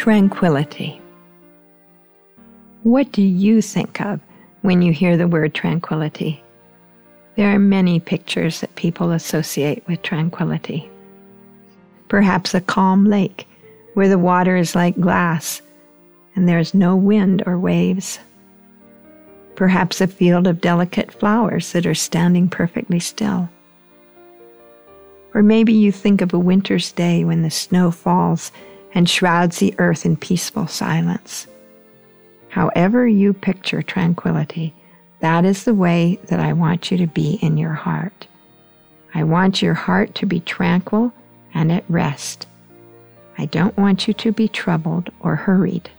Tranquility. What do you think of when you hear the word tranquility? There are many pictures that people associate with tranquility. Perhaps a calm lake where the water is like glass and there is no wind or waves. Perhaps a field of delicate flowers that are standing perfectly still. Or maybe you think of a winter's day when the snow falls and shrouds the earth in peaceful silence. However you picture tranquility, that is the way that I want you to be in your heart. I want your heart to be tranquil and at rest. I don't want you to be troubled or hurried.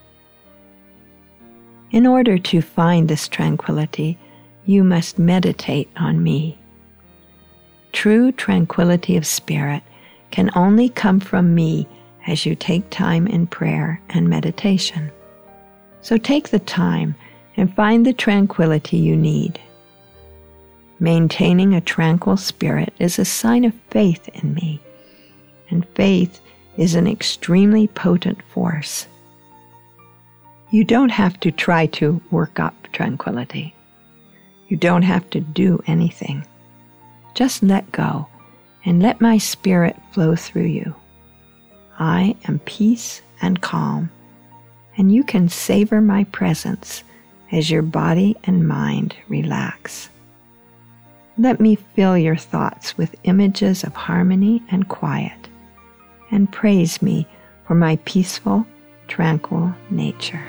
In order to find this tranquility, you must meditate on me. True tranquility of spirit can only come from me as you take time in prayer and meditation. So take the time and find the tranquility you need. Maintaining a tranquil spirit is a sign of faith in me, and faith is an extremely potent force. You don't have to try to work up tranquility. You don't have to do anything. Just let go and let my spirit flow through you. I am peace and calm, and you can savor my presence as your body and mind relax. Let me fill your thoughts with images of harmony and quiet, and praise me for my peaceful, tranquil nature.